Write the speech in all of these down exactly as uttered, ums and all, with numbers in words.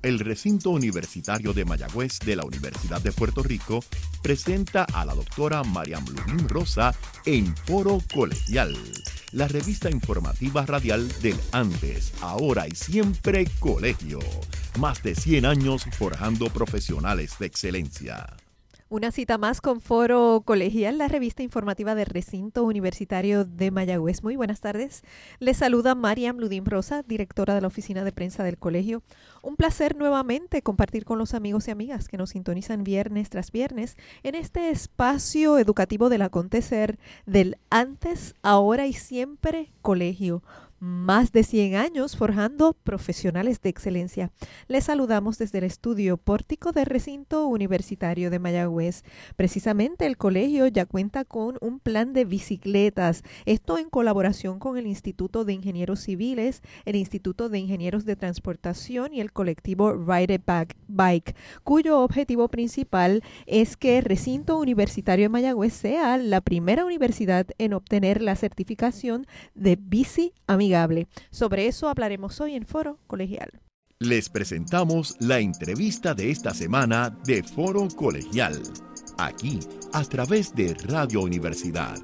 El recinto universitario de Mayagüez de la Universidad de Puerto Rico presenta a la doctora Mariam Ludín Rosa en Foro Colegial, la revista informativa radial del antes, ahora y siempre colegio. Más de cien años forjando profesionales de excelencia. Una cita más con Foro Colegial, la revista informativa del Recinto Universitario de Mayagüez. Muy buenas tardes. Les saluda Mariam Ludín Rosa, directora de la Oficina de Prensa del Colegio. Un placer nuevamente compartir con los amigos y amigas que nos sintonizan viernes tras viernes en este espacio educativo del acontecer del antes, ahora y siempre colegio. Más de cien años forjando profesionales de excelencia. Les saludamos desde el estudio Pórtico del Recinto Universitario de Mayagüez. Precisamente el colegio ya cuenta con un plan de bicicletas, esto en colaboración con el Instituto de Ingenieros Civiles, el Instituto de Ingenieros de Transportación y el colectivo Ride a Bike, cuyo objetivo principal es que el Recinto Universitario de Mayagüez sea la primera universidad en obtener la certificación de bici amigable. Sobre eso hablaremos hoy en Foro Colegial. Les presentamos la entrevista de esta semana de Foro Colegial, aquí a través de Radio Universidad.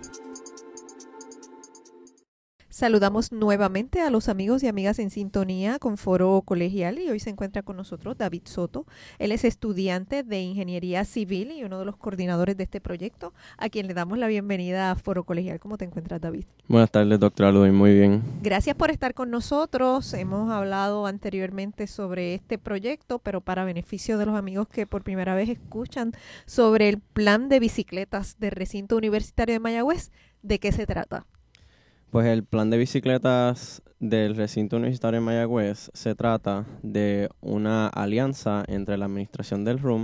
Saludamos nuevamente a los amigos y amigas en sintonía con Foro Colegial y hoy se encuentra con nosotros David Soto. Él es estudiante de Ingeniería Civil y uno de los coordinadores de este proyecto, a quien le damos la bienvenida a Foro Colegial. ¿Cómo te encuentras, David? Buenas tardes, doctora Ludín. Muy bien. Gracias por estar con nosotros. Hemos hablado anteriormente sobre este proyecto, pero para beneficio de los amigos que por primera vez escuchan sobre el plan de bicicletas del Recinto Universitario de Mayagüez, ¿de qué se trata? Pues el plan de bicicletas del Recinto Universitario de Mayagüez se trata de una alianza entre la administración del R U M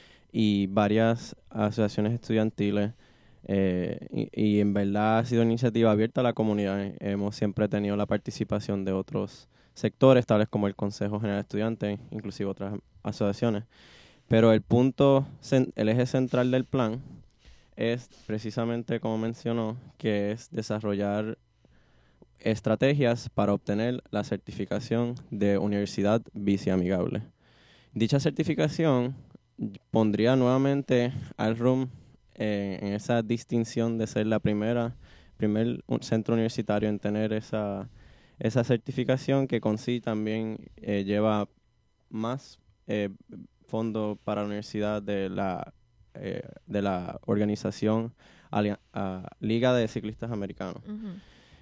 y varias asociaciones estudiantiles eh, y, y en verdad ha sido una iniciativa abierta a la comunidad. Hemos siempre tenido la participación de otros sectores, tales como el Consejo General de Estudiantes, inclusive otras asociaciones. Pero el punto, el eje central del plan es precisamente, como mencionó, que es desarrollar estrategias para obtener la certificación de Universidad Bici Amigable. Dicha certificación pondría nuevamente al R U M eh, en esa distinción de ser la primera, primer centro universitario en tener esa, esa certificación, que con sí también eh, lleva más eh, fondos para la universidad de la, eh, de la organización Alia- uh, Liga de Ciclistas Americanos. Uh-huh.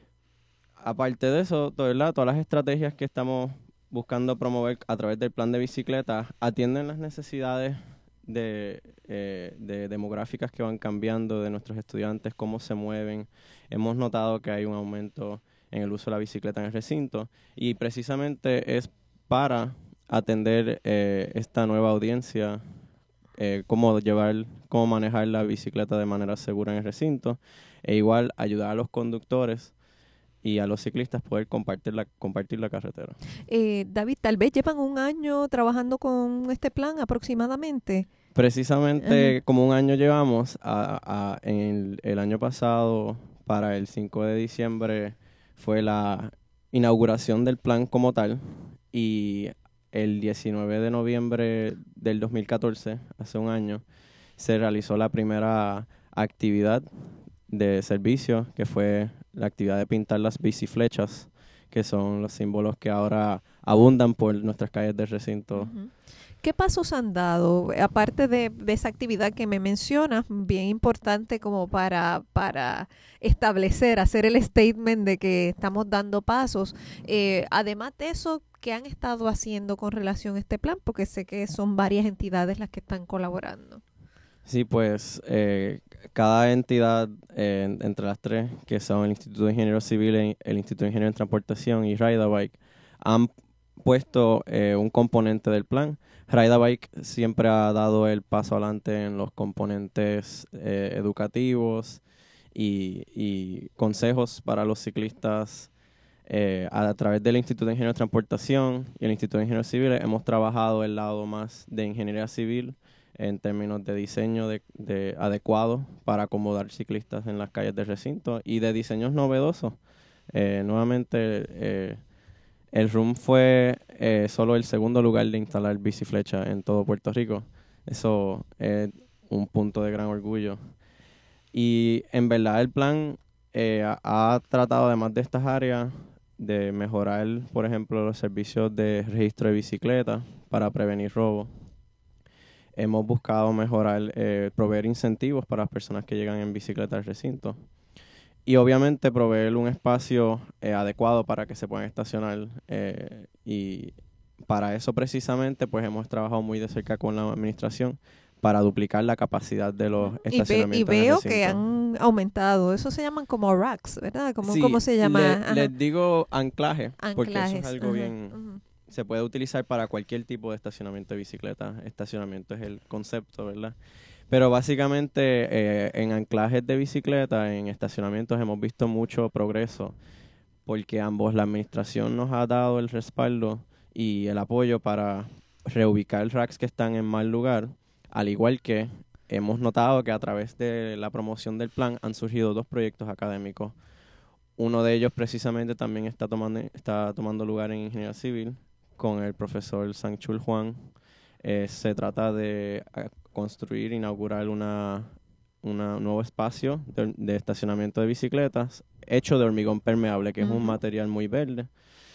Aparte de eso, ¿verdad? Todas las estrategias que estamos buscando promover a través del plan de bicicletas atienden las necesidades de, eh, de demográficas que van cambiando de nuestros estudiantes, cómo se mueven. Hemos notado que hay un aumento en el uso de la bicicleta en el recinto y precisamente es para atender eh, esta nueva audiencia, eh, cómo llevar, cómo manejar la bicicleta de manera segura en el recinto e igual ayudar a los conductores y a los ciclistas poder compartir la, compartir la carretera. Eh, David, tal vez llevan un año trabajando con este plan aproximadamente. Precisamente uh-huh. como un año llevamos, a, a, en el, el año pasado, para el cinco de diciembre, fue la inauguración del plan como tal, y el diecinueve de noviembre del dos mil catorce, hace un año, se realizó la primera actividad de servicio, que fue la actividad de pintar las biciflechas, que son los símbolos que ahora abundan por nuestras calles del recinto. Uh-huh. ¿Qué pasos han dado, aparte de, de esa actividad que me mencionas, bien importante como para, para establecer, hacer el statement de que estamos dando pasos? Eh, además de eso, ¿qué han estado haciendo con relación a este plan? Porque sé que son varias entidades las que están colaborando. Sí, pues eh, cada entidad eh, entre las tres, que son el Instituto de Ingenieros Civiles, el Instituto de Ingenieros de Transportación y Ride a Bike, han puesto eh, un componente del plan. Ride a Bike siempre ha dado el paso adelante en los componentes eh, educativos y, y consejos para los ciclistas. Eh, a, a través del Instituto de Ingenieros de Transportación y el Instituto de Ingenieros Civiles hemos trabajado el lado más de ingeniería civil en términos de diseño de, de adecuado para acomodar ciclistas en las calles del recinto y de diseños novedosos. Eh, nuevamente, eh, El R U M fue eh, solo el segundo lugar de instalar biciflecha en todo Puerto Rico. Eso es un punto de gran orgullo. Y en verdad el plan eh, ha, ha tratado, además de estas áreas, de mejorar, por ejemplo, los servicios de registro de bicicletas para prevenir robos. Hemos buscado mejorar, eh, proveer incentivos para las personas que llegan en bicicleta al recinto. Y obviamente proveer un espacio eh, adecuado para que se puedan estacionar. Eh, y para eso precisamente pues hemos trabajado muy de cerca con la administración para duplicar la capacidad de los estacionamientos. Y, ve, y veo que han aumentado. Eso se llaman como racks, ¿verdad? ¿Cómo, sí, ¿cómo se llama? Le, les digo anclaje, Anclajes, porque eso es algo ajá, bien... uh-huh. Se puede utilizar para cualquier tipo de estacionamiento de bicicleta. Estacionamiento es el concepto, ¿verdad? Pero básicamente eh, en anclajes de bicicleta, en estacionamientos, hemos visto mucho progreso porque ambos, la administración nos ha dado el respaldo y el apoyo para reubicar racks que están en mal lugar, al igual que hemos notado que a través de la promoción del plan han surgido dos proyectos académicos. Uno de ellos precisamente también está tomando, está tomando lugar en Ingeniería Civil con el profesor Sanchul Juan. Eh, se trata de uh, construir, inaugurar una, una nuevo espacio de, de estacionamiento de bicicletas hecho de hormigón permeable, que uh-huh. es un material muy verde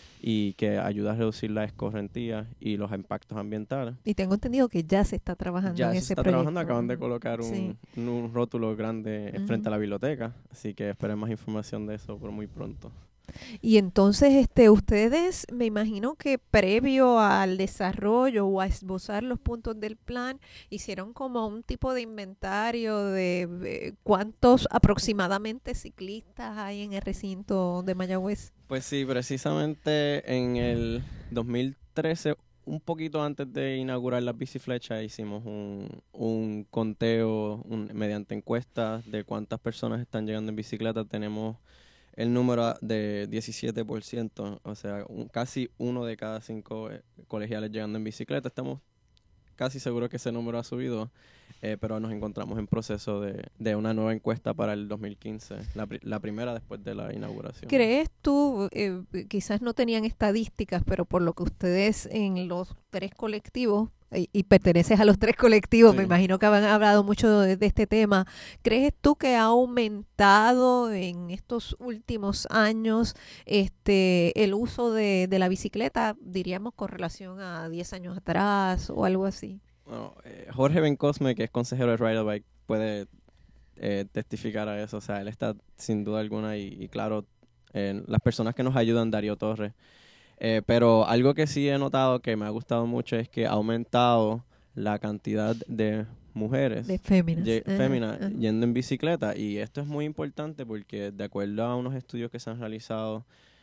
y que ayuda a reducir la escorrentía y los impactos ambientales. Y tengo entendido que ya se está trabajando ya en se ese está proyecto. trabajando, acaban de colocar un, sí. un, un rótulo grande uh-huh. frente a la biblioteca, así que esperen más información de eso por muy pronto. Y entonces este ustedes, me imagino que previo al desarrollo o a esbozar los puntos del plan, hicieron como un tipo de inventario de, de cuántos aproximadamente ciclistas hay en el recinto de Mayagüez. Pues sí, precisamente en el dos mil trece, un poquito antes de inaugurar las biciflechas, hicimos un, un conteo un, mediante encuestas de cuántas personas están llegando en bicicleta. Tenemos el número de diecisiete por ciento, o sea, un, casi uno de cada cinco eh, colegiales llegando en bicicleta. Estamos casi seguros que ese número ha subido, eh, pero nos encontramos en proceso de, de una nueva encuesta para el dos mil quince, la, la primera después de la inauguración. ¿Crees tú, eh, quizás no tenían estadísticas, pero por lo que ustedes en los tres colectivos, y, y perteneces a los tres colectivos, sí. me imagino que han hablado mucho de, de este tema, ¿crees tú que ha aumentado en estos últimos años este el uso de, de la bicicleta, diríamos, con relación a diez años atrás o algo así? Bueno, eh, Jorge Bencosme, que es consejero de Ride a Bike, puede eh, testificar a eso. O sea, él está sin duda alguna y, y claro, eh, las personas que nos ayudan, Darío Torres. Eh, pero algo que sí he notado que me ha gustado mucho es que ha aumentado la cantidad de mujeres de féminas, ye, uh-huh, féminas uh-huh. yendo en bicicleta, y esto es muy importante porque de acuerdo a unos estudios que se han realizado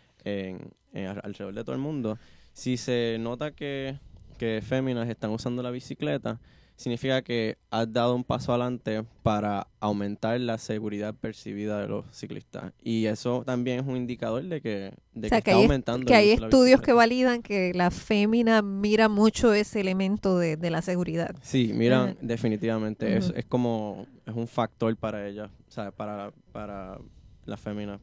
en, en, alrededor de todo el mundo, si se nota que, que féminas están usando la bicicleta, significa que has dado un paso adelante para aumentar la seguridad percibida de los ciclistas. Y eso también es un indicador de que, de o sea, que, que está hay aumentando que hay el uso de la estudios bicicleta. que validan que la fémina mira mucho ese elemento de, de la seguridad. Sí, miran, uh-huh. definitivamente. Uh-huh. Es, es como, es un factor para ellas, o sea, para, para la fémina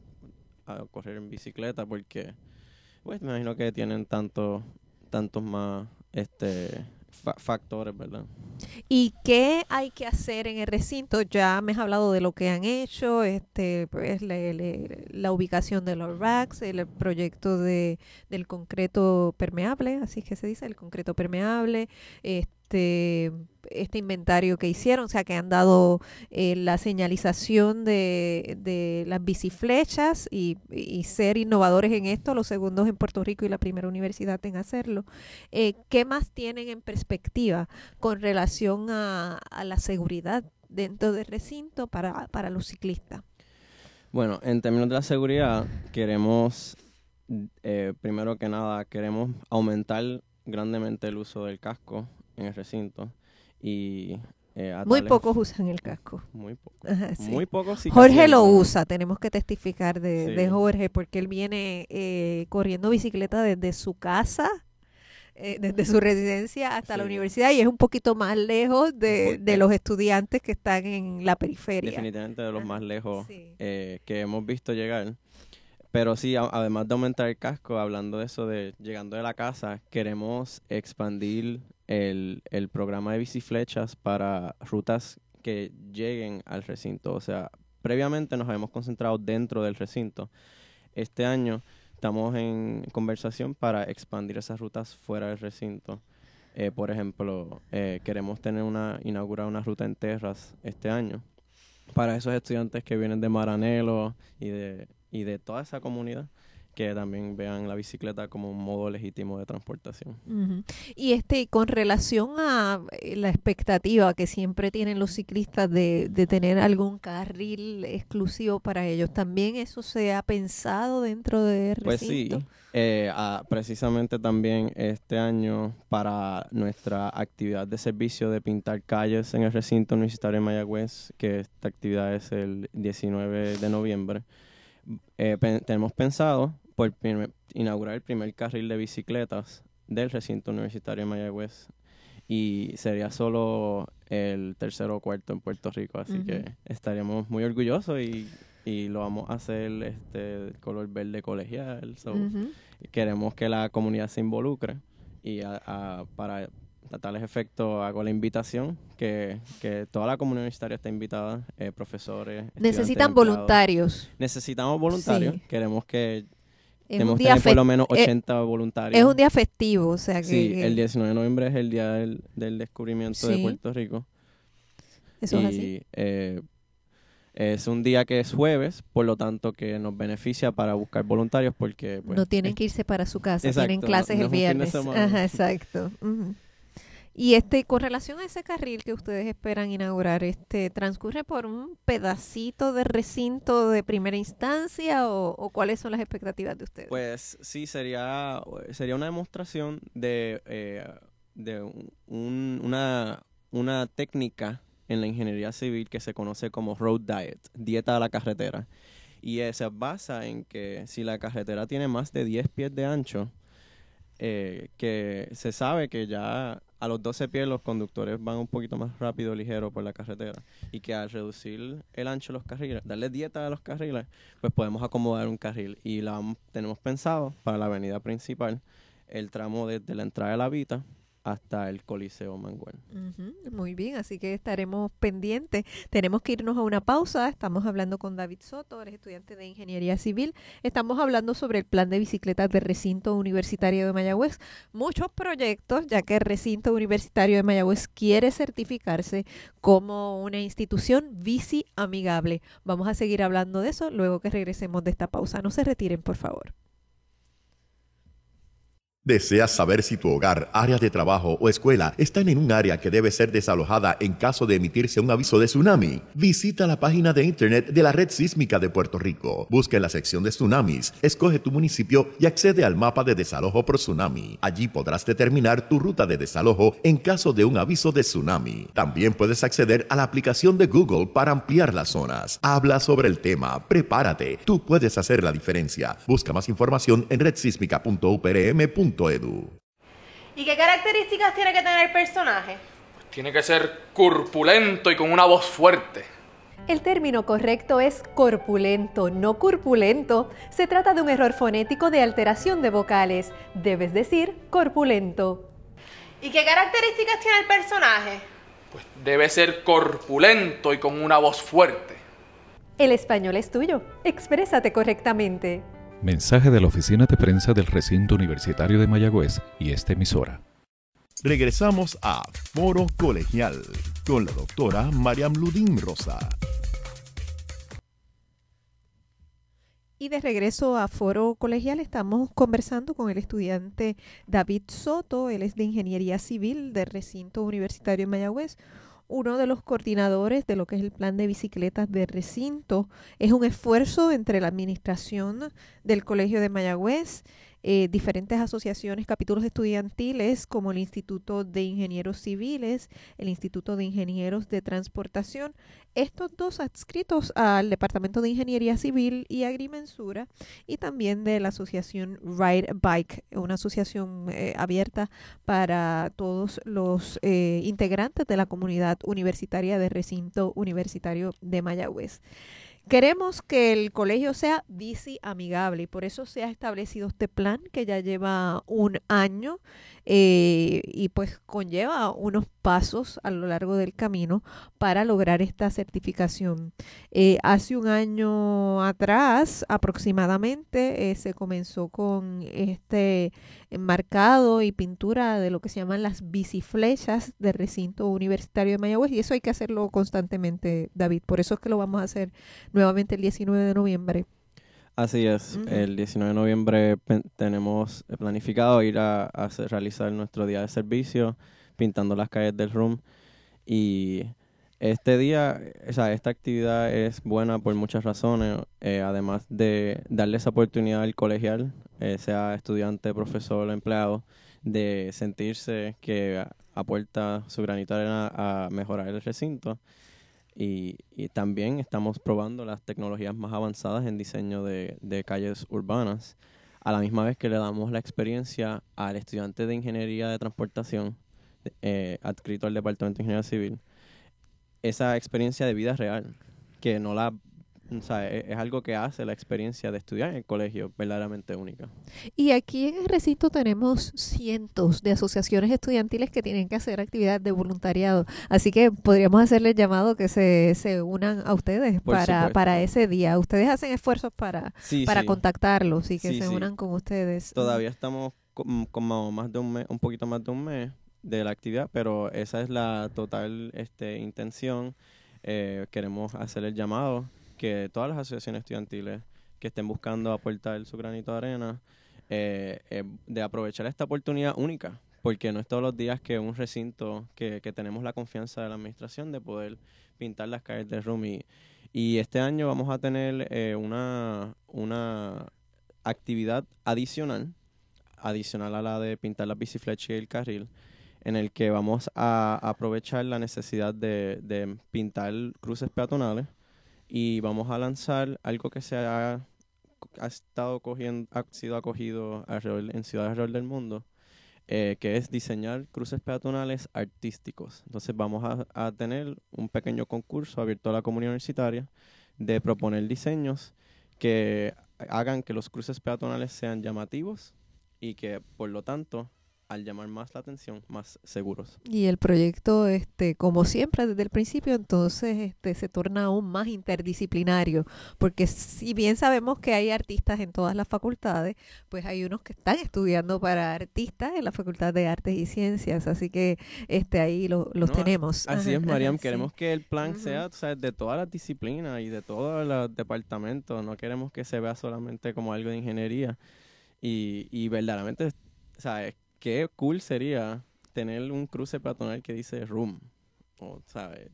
a correr en bicicleta, porque pues me imagino que tienen tanto, tantos más este fa- factores, ¿verdad? ¿Y qué hay que hacer en el recinto? Ya me has hablado de lo que han hecho, este, pues le, le, la ubicación de los racks, el proyecto de del concreto permeable, así que se dice, el concreto permeable, este, este inventario que hicieron, o sea, que han dado eh, la señalización de, de las biciflechas y, y ser innovadores en esto, los segundos en Puerto Rico y la primera universidad en hacerlo. Eh, ¿Qué más tienen en perspectiva con relación a, a la seguridad dentro del recinto para, para los ciclistas? Bueno, en términos de la seguridad, queremos, eh, primero que nada, queremos aumentar grandemente el uso del casco en el recinto. Y eh, muy tales, pocos usan el casco. Muy pocos. Ajá, sí. Muy pocos sí. Jorge lo usa, tenemos que testificar de, sí. de Jorge, porque él viene eh, corriendo bicicleta desde su casa, eh, desde su residencia hasta sí. la universidad, y es un poquito más lejos de, de los estudiantes que están en la periferia. Definitivamente de los más lejos sí. eh, que hemos visto llegar. Pero sí, a- además de aumentar el casco, hablando de eso de llegando de la casa, queremos expandir el, el programa de biciflechas para rutas que lleguen al recinto. O sea, previamente nos habíamos concentrado dentro del recinto. Este año estamos en conversación para expandir esas rutas fuera del recinto. Eh, por ejemplo, eh, queremos tener una inaugurar una ruta en Terras este año para esos estudiantes que vienen de Maranelo y de, y de toda esa comunidad, que también vean la bicicleta como un modo legítimo de transportación. Ujú. Y este, con relación a eh, la expectativa que siempre tienen los ciclistas de, de tener algún carril exclusivo para ellos, ¿también eso se ha pensado dentro del Pues recinto? sí, eh, ah, precisamente también este año para nuestra actividad de servicio de pintar calles en el recinto universitario de Mayagüez, que esta actividad es el diecinueve de noviembre, eh, pe- tenemos pensado por primer- inaugurar el primer carril de bicicletas del recinto universitario de Mayagüez y sería solo el tercero o cuarto en Puerto Rico, así Ujú. que estaríamos muy orgullosos y, y lo vamos a hacer este color verde colegial. So, Ujú. queremos que la comunidad se involucre y a, a- para a tales efectos hago la invitación que, que toda la comunidad universitaria está invitada, eh, profesores, estudiantes, Necesitan empleados. voluntarios. Necesitamos voluntarios, Sí, queremos que es un tenemos que día tener por fes- lo menos eh, ochenta es voluntarios. un día festivo, o sea que, Sí, el que- diecinueve de noviembre es el día del, del descubrimiento de sí, Puerto Rico eso es así. y eh, es un día que es jueves, por lo tanto que nos beneficia para buscar voluntarios porque pues No tienen es- que irse para su casa, tienen exacto, no, clases no el es un fin de viernes. semana. Ajá, exacto. Ujú. Y este, con relación a ese carril que ustedes esperan inaugurar, este, ¿transcurre por un pedacito de recinto de primera instancia o, o cuáles son las expectativas de ustedes? Pues sí, sería, sería una demostración de, eh, de un- una, una técnica en la ingeniería civil que se conoce como road diet, dieta a la carretera. Y eh, se basa en que si la carretera tiene más de diez pies de ancho, eh, que se sabe que ya a los doce pies los conductores van un poquito más rápido, ligero por la carretera, y que al reducir el ancho de los carriles, darle dieta a los carriles, pues podemos acomodar un carril. Y la vam- tenemos pensado para la avenida principal el tramo desde la entrada de la Vita hasta el Coliseo Manguel. Ujú, muy bien, así que estaremos pendientes. Tenemos que irnos a una pausa. Estamos hablando con David Soto, eres estudiante de Ingeniería Civil. Estamos hablando sobre el plan de bicicletas del recinto universitario de Mayagüez. Muchos proyectos, ya que el recinto universitario de Mayagüez quiere certificarse como una institución bici amigable. Vamos a seguir hablando de eso luego que regresemos de esta pausa. No se retiren, por favor. ¿Deseas saber si tu hogar, área de trabajo o escuela están en un área que debe ser desalojada en caso de emitirse un aviso de tsunami? Visita la página de internet de la Red Sísmica de Puerto Rico. Busca en la sección de tsunamis, escoge tu municipio y accede al mapa de desalojo por tsunami. Allí podrás determinar tu ruta de desalojo en caso de un aviso de tsunami. También puedes acceder a la aplicación de Google para ampliar las zonas. Habla sobre el tema, prepárate, tú puedes hacer la diferencia. Busca más información en red sísmica punto u p r m punto edu. ¿Y qué características tiene que tener el personaje? Pues tiene que ser corpulento y con una voz fuerte. El término correcto es corpulento, no corpulento. Se trata de un error fonético de alteración de vocales. Debes decir corpulento. ¿Y qué características tiene el personaje? Pues debe ser corpulento y con una voz fuerte. El español es tuyo. Exprésate correctamente. Mensaje de la Oficina de Prensa del Recinto Universitario de Mayagüez y esta emisora. Regresamos a Foro Colegial con la doctora Mariam Ludín Rosa. Y de regreso a Foro Colegial estamos conversando con el estudiante David Soto. Él es de Ingeniería Civil del Recinto Universitario de Mayagüez. Uno de los coordinadores de lo que es el plan de bicicletas de recinto. Es un esfuerzo entre la administración del Colegio de Mayagüez, eh, diferentes asociaciones, capítulos estudiantiles como el Instituto de Ingenieros Civiles, el Instituto de Ingenieros de Transportación, estos dos adscritos al Departamento de Ingeniería Civil y Agrimensura, y también de la asociación Ride Bike, una asociación eh, abierta para todos los eh, integrantes de la comunidad universitaria del recinto universitario de Mayagüez. Queremos que el colegio sea bici amigable y por eso se ha establecido este plan que ya lleva un año eh, y pues conlleva unos pasos a lo largo del camino para lograr esta certificación. Eh, hace un año atrás aproximadamente eh, se comenzó con este marcado y pintura de lo que se llaman las biciflechas del recinto universitario de Mayagüez y eso hay que hacerlo constantemente, David. Por eso es que lo vamos a hacer nuevamente el diecinueve de noviembre. Así es, uh-huh. El diecinueve de noviembre pe- tenemos planificado ir a, a hacer, realizar nuestro día de servicio, pintando las calles del R U M. Y este día, o sea, esta actividad es buena por muchas razones, eh, además de darle esa oportunidad al colegial, eh, sea estudiante, profesor o empleado, de sentirse que aporta su granito de arena a mejorar el recinto. Y, y también estamos probando las tecnologías más avanzadas en diseño de, de calles urbanas, a la misma vez que le damos la experiencia al estudiante de Ingeniería de Transportación, eh, adscrito al Departamento de Ingeniería Civil, esa experiencia de vida real, que no la... O sea, es, es algo que hace la experiencia de estudiar en el colegio verdaderamente única. Y aquí en el recinto tenemos cientos de asociaciones estudiantiles que tienen que hacer actividad de voluntariado. Así que podríamos hacerles llamado que se, se unan a ustedes para, para ese día. Ustedes hacen esfuerzos para, sí, para sí. contactarlos y que sí, se sí. unan con ustedes. Todavía estamos como, como más de un mes, un poquito más de un mes de la actividad, pero esa es la total este, intención. Eh, queremos hacer el llamado que todas las asociaciones estudiantiles que estén buscando aportar su granito de arena, eh, eh, de aprovechar esta oportunidad única, porque no es todos los días que un recinto, que, que tenemos la confianza de la administración de poder pintar las calles del R U M. Y, y este año vamos a tener eh, una, una actividad adicional, adicional a la de pintar las biciflechas y el carril, en el que vamos a aprovechar la necesidad de, de pintar cruces peatonales. Y vamos a lanzar algo que se ha, ha estado cogiendo, ha sido acogido alrededor, en ciudades alrededor del mundo, eh, que es diseñar cruces peatonales artísticos. Entonces vamos a, a tener un pequeño concurso abierto a la comunidad universitaria de proponer diseños que hagan que los cruces peatonales sean llamativos y que, por lo tanto, al llamar más la atención, más seguros. Y el proyecto, este, como siempre desde el principio, entonces este, se torna aún más interdisciplinario, porque si bien sabemos que hay artistas en todas las facultades, pues hay unos que están estudiando para artistas en la Facultad de Artes y Ciencias, así que este ahí lo, los no, tenemos. Así ajá, es, Mariam, ajá, queremos sí. que el plan Uh-huh. sea, o sea, de todas las disciplinas y de todos los departamentos, no queremos que se vea solamente como algo de ingeniería y, y verdaderamente, o sea, qué cool sería tener un cruce peatonal que dice R U M, o, ¿sabes?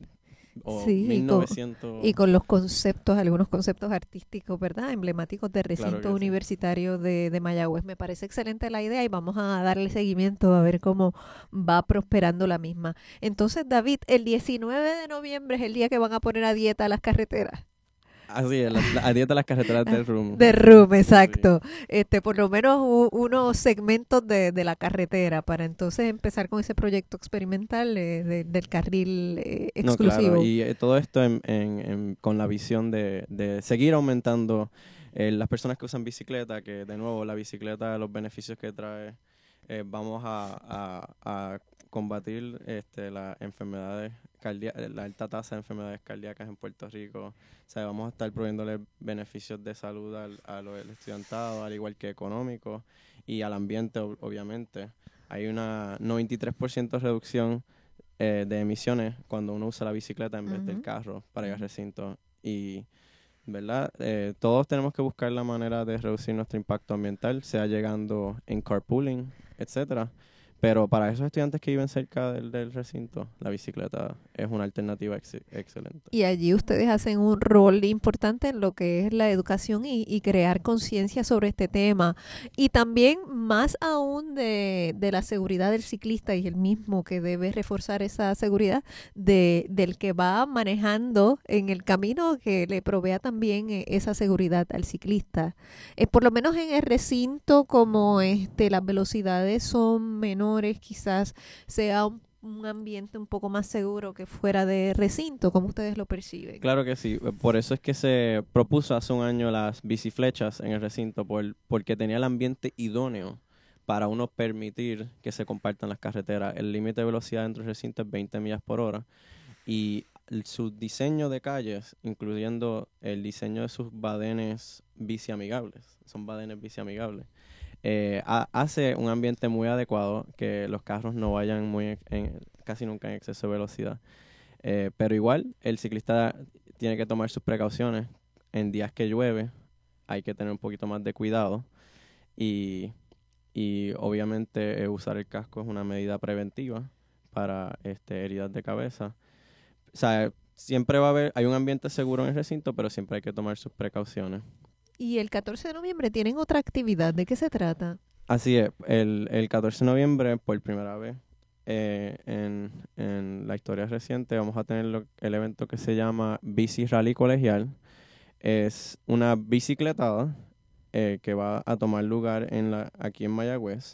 O sí, mil novecientos... y, con, y con los conceptos, algunos conceptos artísticos, ¿verdad? Emblemáticos del recinto claro universitario sí. de, de Mayagüez. Me parece excelente la idea y vamos a darle seguimiento a ver cómo va prosperando la misma. Entonces, David, el diecinueve de noviembre es el día que van a poner a dieta las carreteras. Así es, la, la, a dieta las carreteras del R U M. Del R U M, exacto. Sí. Este, por lo menos u, unos segmentos de, de la carretera para entonces empezar con ese proyecto experimental eh, de, del carril eh, exclusivo. No, claro, y eh, todo esto en, en, en, con la visión de, de seguir aumentando eh, las personas que usan bicicleta, que de nuevo la bicicleta, los beneficios que trae, eh, vamos a, a, a combatir este, las enfermedades cardíacas, la alta tasa de enfermedades cardíacas en Puerto Rico. O sea, vamos a estar proveyéndole beneficios de salud al, a los estudiantado, al igual que económicos, y al ambiente, ob- obviamente. Hay una noventa y tres por ciento de reducción eh, de emisiones cuando uno usa la bicicleta en vez uh-huh. del carro para ir al recinto. Y, ¿verdad? Eh, todos tenemos que buscar la manera de reducir nuestro impacto ambiental, sea llegando en carpooling, etcétera. Pero para esos estudiantes que viven cerca del, del recinto, la bicicleta es una alternativa ex- excelente. Y allí ustedes hacen un rol importante en lo que es la educación y, y crear conciencia sobre este tema. Y también más aún de, de la seguridad del ciclista y el mismo que debe reforzar esa seguridad de, del que va manejando en el camino, que le provea también esa seguridad al ciclista. Eh, por lo menos en el recinto, como este las velocidades son menores, quizás sea un un ambiente un poco más seguro que fuera de recinto, como ustedes lo perciben. Claro que sí, por eso es que se propuso hace un año las biciflechas en el recinto, por, porque tenía el ambiente idóneo para uno permitir que se compartan las carreteras. El límite de velocidad dentro del recinto es veinte millas por hora y el, su diseño de calles, incluyendo el diseño de sus badenes biciamigables, son badenes biciamigables, eh, ha, hace un ambiente muy adecuado, que los carros no vayan muy en, casi nunca en exceso de velocidad. Eh, pero igual, el ciclista tiene que tomar sus precauciones. En días que llueve, hay que tener un poquito más de cuidado. Y, y obviamente, eh, usar el casco es una medida preventiva para este, heridas de cabeza. O sea, siempre va a haber, hay un ambiente seguro en el recinto, pero siempre hay que tomar sus precauciones. Y el catorce de noviembre tienen otra actividad. ¿De qué se trata? Así es, el, el catorce de noviembre, por primera vez eh, en, en la historia reciente, vamos a tener lo, el evento que se llama Bici Rally Colegial. Es una bicicletada eh, que va a tomar lugar en la, aquí en Mayagüez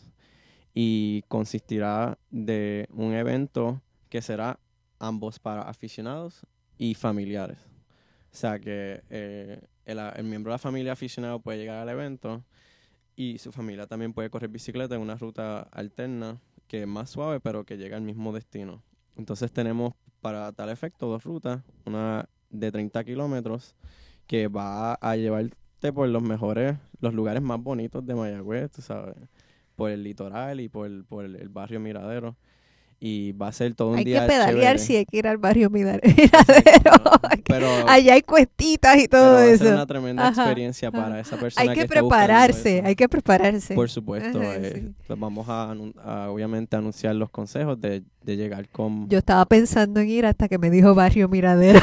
y consistirá de un evento que será ambos para aficionados y familiares. O sea que eh, el, el miembro de la familia aficionado puede llegar al evento y su familia también puede correr bicicleta en una ruta alterna que es más suave, pero que llega al mismo destino. Entonces tenemos para tal efecto dos rutas, una de treinta kilómetros que va a llevarte por los mejores, los lugares más bonitos de Mayagüez, tú sabes, por el litoral y por el, por el, el barrio Miradero. Y va a ser todo un hay día que pedalear chévere. si hay que ir al barrio Miradero. Exacto, pero, Allá hay cuestitas y todo pero va a eso. ser una tremenda Ajá, experiencia ajá. para esa persona Hay que que está buscando prepararse, eso. hay que prepararse. Por supuesto, Ajá, eh, sí. pues vamos a, anun- a obviamente anunciar los consejos de, de llegar con... Yo estaba pensando en ir hasta que me dijo barrio Miradero.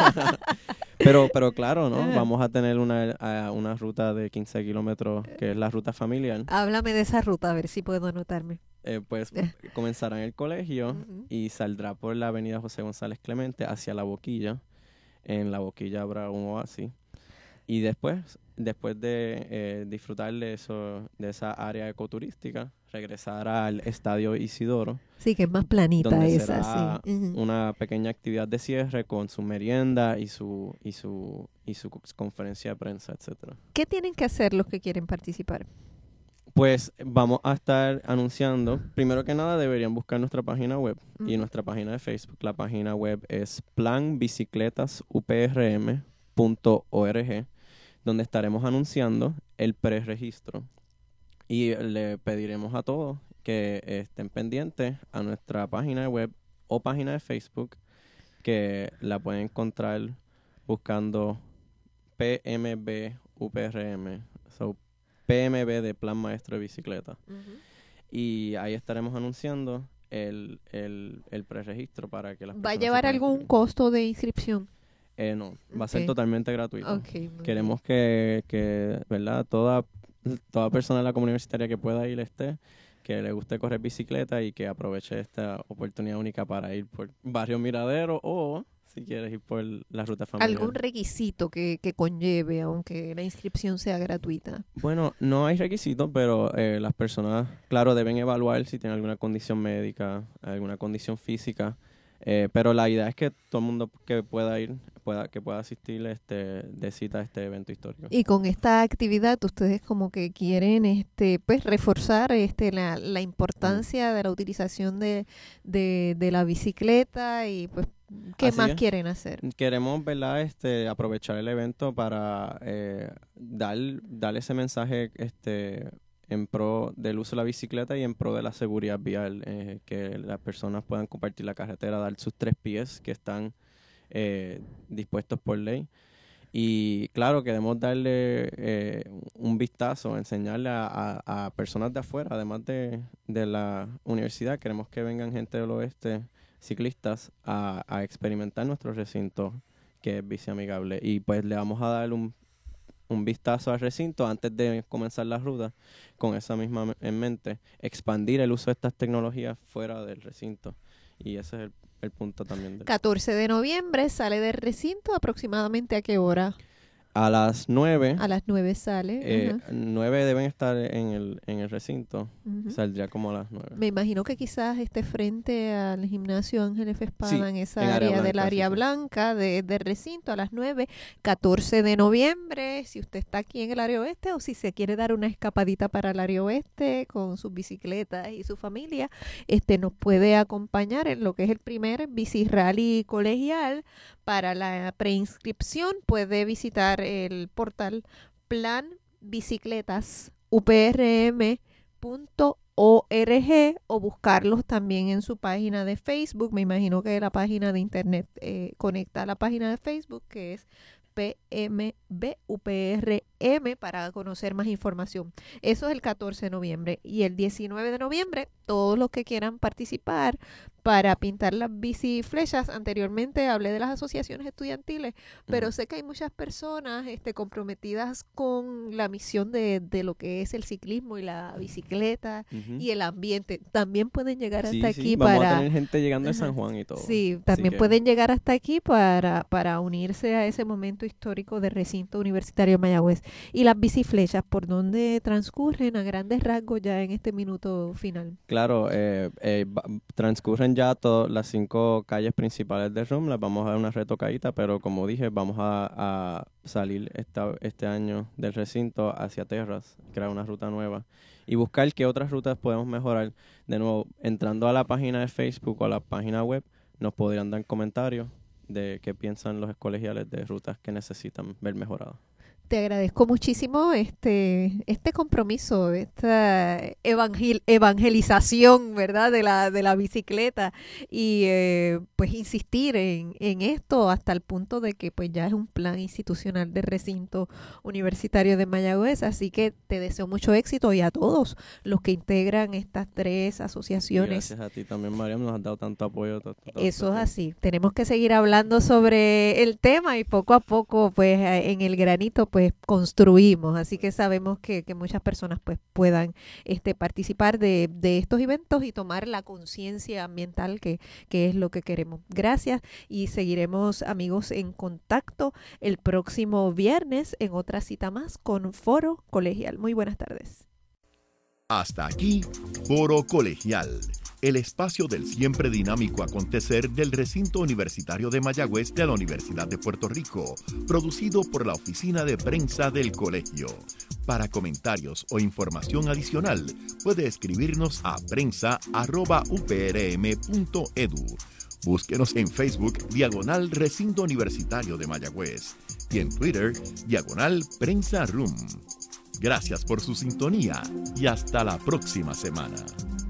pero pero claro, ¿no? Ajá. Vamos a tener una, a- una ruta de quince kilómetros que es la ruta familiar. Háblame de esa ruta, a ver si puedo anotarme. Eh, pues Eh. comenzará en el colegio Ujú. y saldrá por la avenida José González Clemente hacia La Boquilla. En La Boquilla habrá un oasis. Y después, después de eh, disfrutar de eso, de esa área ecoturística, regresar al Estadio Isidoro, Sí, que es más planita donde esa, será sí. Ujú. una pequeña actividad de cierre con su merienda y su y su y su conferencia de prensa, etcétera. ¿Qué tienen que hacer los que quieren participar? Pues vamos a estar anunciando, primero que nada deberían buscar nuestra página web y Ujú. nuestra página de Facebook. La página web es plan bicicletas u p r m punto org, donde estaremos anunciando el preregistro. Y le pediremos a todos que estén pendientes a nuestra página web o página de Facebook, que la pueden encontrar buscando P M B U P R M. So, P M B de Plan Maestro de Bicicleta. Ujú. Y ahí estaremos anunciando el, el, el preregistro para que las ¿Va a personas se llevar puedan algún inscribir. costo de inscripción? Eh, no, va a ser Ok. totalmente gratuito. Ok, muy Queremos que, que, ¿verdad? Toda, toda persona de la comunidad universitaria que pueda ir esté, que le guste correr bicicleta y que aproveche esta oportunidad única para ir por Barrio Miradero o, si quieres, ir por la ruta familiar. ¿Algún requisito que, que conlleve, aunque la inscripción sea gratuita? Bueno, no hay requisitos, pero eh, las personas, claro, deben evaluar si tienen alguna condición médica, alguna condición física, eh, pero la idea es que todo el mundo que pueda ir, pueda que pueda asistir este, de cita a este evento histórico. Y con esta actividad ustedes como que quieren este pues reforzar este la, la importancia de la utilización de, de, de la bicicleta y pues ¿qué Así más es. quieren hacer? Queremos, ¿verdad? Este, aprovechar el evento para eh, dar, dar ese mensaje este, en pro del uso de la bicicleta y en pro de la seguridad vial, eh, que las personas puedan compartir la carretera, dar sus tres pies que están eh, dispuestos por ley. Y claro, queremos darle eh, un vistazo, enseñarle a, a, a personas de afuera, además de, de la universidad. Queremos que vengan gente del oeste, ciclistas, a, a experimentar nuestro recinto, que es bici amigable. Y pues le vamos a dar un, un vistazo al recinto antes de comenzar la ruta, con esa misma en mente, expandir el uso de estas tecnologías fuera del recinto. Y ese es el el punto también del... catorce de noviembre sale del recinto, ¿aproximadamente a qué hora? A las nueve. A las nueve sale. Eh, Ajá. nueve deben estar en el, en el recinto. Ujú. Saldría como a las nueve. Me imagino que quizás esté frente al gimnasio Ángeles Espada, Sí, en esa en área área del blanca, área sí, sí. blanca de, de recinto a las nueve, catorce de noviembre, si usted está aquí en el área oeste o si se quiere dar una escapadita para el área oeste con sus bicicletas y su familia, este nos puede acompañar en lo que es el primer bici rally colegial. Para la preinscripción puede visitar el portal plan bicicletas u p r m punto org o buscarlos también en su página de Facebook. Me imagino que la página de internet eh, conecta a la página de Facebook, que es P M B U P R M, para conocer más información. Eso es el catorce de noviembre. Y el diecinueve de noviembre, todos los que quieran participar para pintar las biciflechas. Anteriormente hablé de las asociaciones estudiantiles, pero Ujú. sé que hay muchas personas este, comprometidas con la misión de, de lo que es el ciclismo y la bicicleta Ujú. y el ambiente. También pueden llegar Sí, hasta sí, aquí vamos para... a tener gente llegando de San Ajá. Juan y todo. Sí, Así también que- pueden llegar hasta aquí para, para unirse a ese momento histórico de recinto universitario de Mayagüez. Y las biciflechas, ¿por dónde transcurren a grandes rasgos ya en este minuto final? Claro, eh, eh, va- transcurren ya todas las cinco calles principales del R U M. Les vamos a dar una retocadita, pero como dije, vamos a, a salir esta, este año del recinto hacia Terras, crear una ruta nueva y buscar qué otras rutas podemos mejorar. De nuevo, entrando a la página de Facebook o a la página web, nos podrían dar comentarios de qué piensan los colegiales de rutas que necesitan ver mejoradas. Te agradezco muchísimo este, este compromiso, esta evangel- evangelización, ¿verdad?, de la, de la bicicleta y eh, pues insistir en, en esto hasta el punto de que pues ya es un plan institucional del recinto universitario de Mayagüez. Así que te deseo mucho éxito y a todos los que integran estas tres Y asociaciones. gracias a ti también, Mariam, nos has dado tanto apoyo. todo- todo este Eso es tiempo. así. Tenemos que seguir hablando sobre el tema y poco a poco, pues, eh, en el granito, pues, construimos. Así que sabemos que, que muchas personas, pues, puedan este, participar de, de estos eventos y tomar la conciencia ambiental que, que es lo que queremos. Gracias y seguiremos, amigos, en contacto el próximo viernes en otra cita más con Foro Colegial. Muy buenas tardes. Hasta aquí, Foro Colegial, el espacio del siempre dinámico acontecer del recinto universitario de Mayagüez de la Universidad de Puerto Rico, producido por la Oficina de Prensa del Colegio. Para comentarios o información adicional, puede escribirnos a prensa arroba u p r m punto e d u. Búsquenos en Facebook, diagonal Recinto Universitario de Mayagüez, y en Twitter, diagonal Prensa Room. Gracias por su sintonía y hasta la próxima semana.